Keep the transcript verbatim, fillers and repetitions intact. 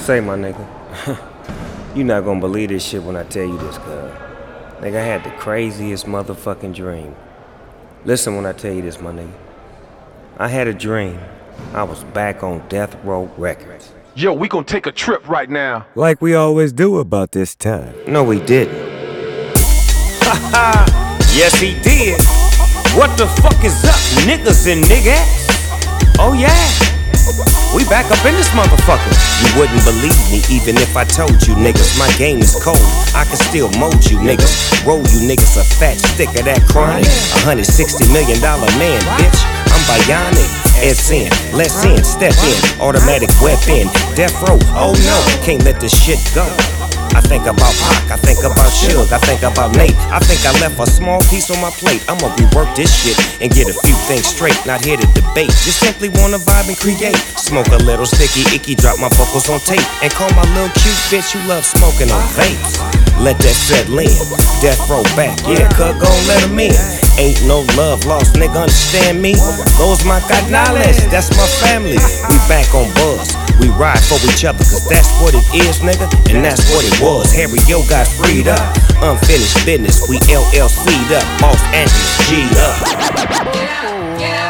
say, my nigga? You not gonna believe this shit when I tell you this, cuz. Nigga, I had the craziest motherfucking dream. Listen when I tell you this, my nigga. I had a dream. I was back on Death Row Records. Yo, we gonna take a trip right now. Like we always do about this time. No, we didn't. Haha, yes he did. What the fuck is up, niggas and niggas? Oh yeah, we back up in this motherfucker. You wouldn't believe me even if I told you, niggas. My game is cold, I can still mold you, niggas. Roll you niggas a fat stick of that chronic. one hundred sixty million dollar man, bitch. I'm bionic. S in, let's in, step in, automatic weapon, death row, oh no, can't let this shit go. I think about Pac, I think about Suge, I think about Nate. I think I left a small piece on my plate. I'ma rework this shit and get a few things straight. Not here to debate, just simply wanna vibe and create. Smoke a little sticky icky, drop my vocals on tape, and call my little cute bitch who love smoking on vapes. Let that settle in, death row back, yeah, cut gon' let him in. Ain't no love lost, nigga, understand me? Those my canales, that's my family. We back on Buzz, we ride for each other, cause that's what it is, nigga, and that's what it was. Harry Yo got freed up, unfinished business, we L L C'd up, Los Angeles G'd up.